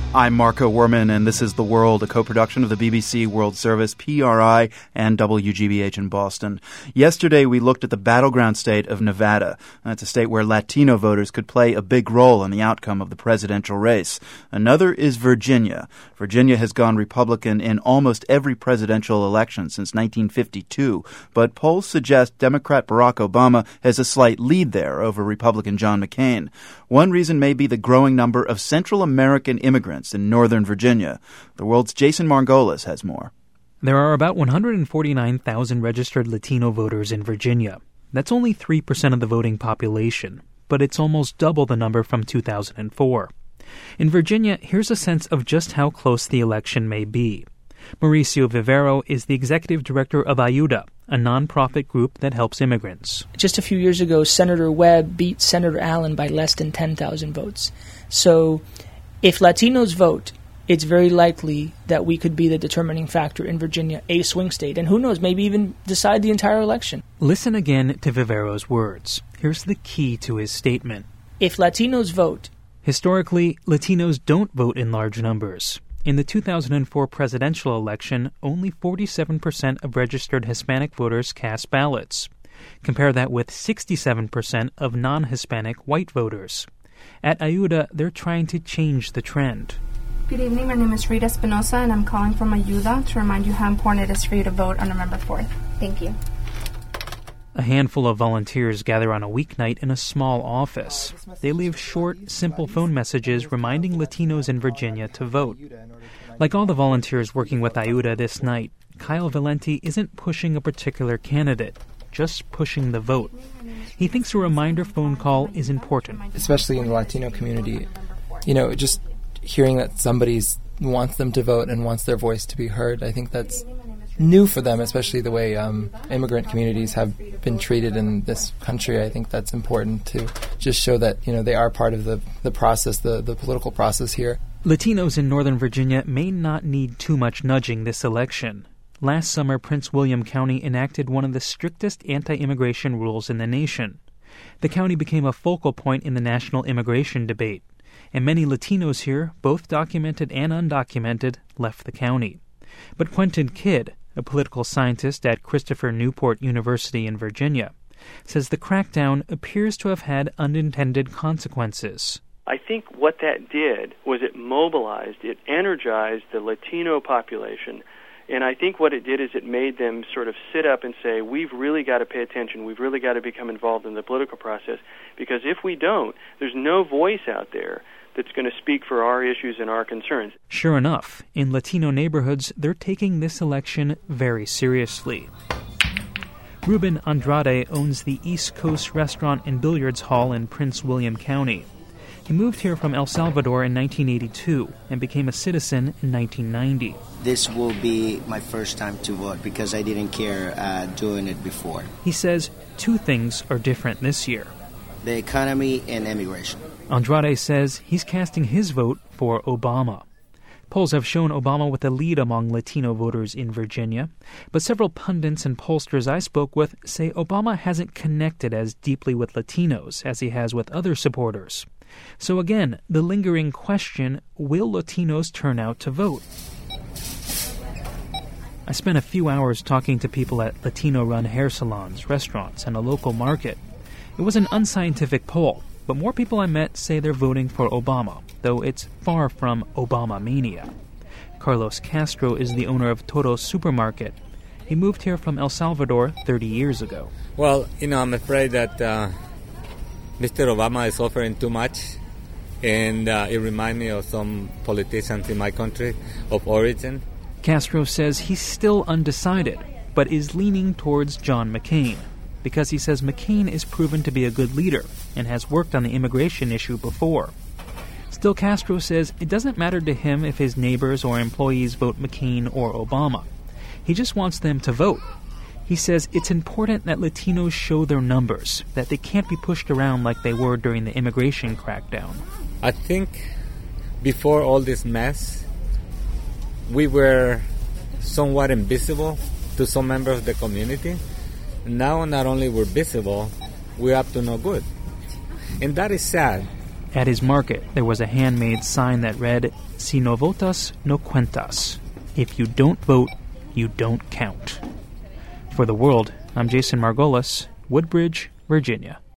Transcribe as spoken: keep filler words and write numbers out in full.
I'm Marco Werman, and this is The World, a co-production of the B B C World Service, P R I, and W G B H in Boston. Yesterday, we looked at the battleground state of Nevada. That's a state where Latino voters could play a big role in the outcome of the presidential race. Another is Virginia. Virginia has gone Republican in almost every presidential election since nineteen fifty-two, but polls suggest Democrat Barack Obama has a slight lead there over Republican John McCain. One reason may be the growing number of Central American immigrants in Northern Virginia. The World's Jason Margolis has more. There are about one hundred forty-nine thousand registered Latino voters in Virginia. That's only three percent of the voting population, but it's almost double the number from two thousand four. In Virginia, here's a sense of just how close the election may be. Mauricio Vivero is the executive director of Ayuda, a nonprofit group that helps immigrants. Just a few years ago, Senator Webb beat Senator Allen by less than ten thousand votes. So if Latinos vote, it's very likely that we could be the determining factor in Virginia, a swing state, and who knows, maybe even decide the entire election. Listen again to Vivero's words. Here's the key to his statement. If Latinos vote... Historically, Latinos don't vote in large numbers. In the two thousand four presidential election, only forty-seven percent of registered Hispanic voters cast ballots. Compare that with sixty-seven percent of non-Hispanic white voters. At Ayuda, they're trying to change the trend. Good evening, my name is Rita Espinosa, and I'm calling from Ayuda to remind you how important it is for you to vote on November fourth. Thank you. A handful of volunteers gather on a weeknight in a small office. They leave short, simple phone messages reminding Latinos in Virginia to vote. Like all the volunteers working with Ayuda this night, Kyle Valenti isn't pushing a particular candidate, just pushing the vote. He thinks a reminder phone call is important. Especially in the Latino community, you know, just hearing that somebody wants them to vote and wants their voice to be heard, I think that's new for them, especially the way um, immigrant communities have been treated in this country. I think that's important to just show that, you know, they are part of the, the process, the, the political process here. Latinos in Northern Virginia may not need too much nudging this election. Last summer, Prince William County enacted one of the strictest anti-immigration rules in the nation. The county became a focal point in the national immigration debate, and many Latinos here, both documented and undocumented, left the county. But Quentin Kidd, a political scientist at Christopher Newport University in Virginia, says the crackdown appears to have had unintended consequences. I think what that did was it mobilized, it energized the Latino population, and I think what it did is it made them sort of sit up and say, we've really got to pay attention, we've really got to become involved in the political process, because if we don't, there's no voice out there that's going to speak for our issues and our concerns. Sure enough, in Latino neighborhoods, they're taking this election very seriously. Ruben Andrade owns the East Coast Restaurant and Billiards Hall in Prince William County. He moved here from El Salvador in nineteen eighty-two and became a citizen in nineteen ninety. This will be my first time to vote because I didn't care uh, doing it before. He says two things are different this year: the economy and immigration. Andrade says he's casting his vote for Obama. Polls have shown Obama with a lead among Latino voters in Virginia, but several pundits and pollsters I spoke with say Obama hasn't connected as deeply with Latinos as he has with other supporters. So again, the lingering question, will Latinos turn out to vote? I spent a few hours talking to people at Latino-run hair salons, restaurants, and a local market. It was an unscientific poll, but more people I met say they're voting for Obama, though it's far from Obama mania. Carlos Castro is the owner of Todos Supermarket. He moved here from El Salvador thirty years ago. Well, you know, I'm afraid that uh, Mister Obama is offering too much, and uh, it reminds me of some politicians in my country of origin. Castro says he's still undecided, but is leaning towards John McCain, because he says McCain is proven to be a good leader and has worked on the immigration issue before. Still, Castro says it doesn't matter to him if his neighbors or employees vote McCain or Obama. He just wants them to vote. He says it's important that Latinos show their numbers, that they can't be pushed around like they were during the immigration crackdown. I think before all this mess, we were somewhat invisible to some members of the community. Now not only we're visible, we're up to no good. And that is sad At his market, there was a handmade sign that read, "Si no votas, no cuentas." If you don't vote, you don't count. For The World, I'm Jason Margolis, Woodbridge, Virginia.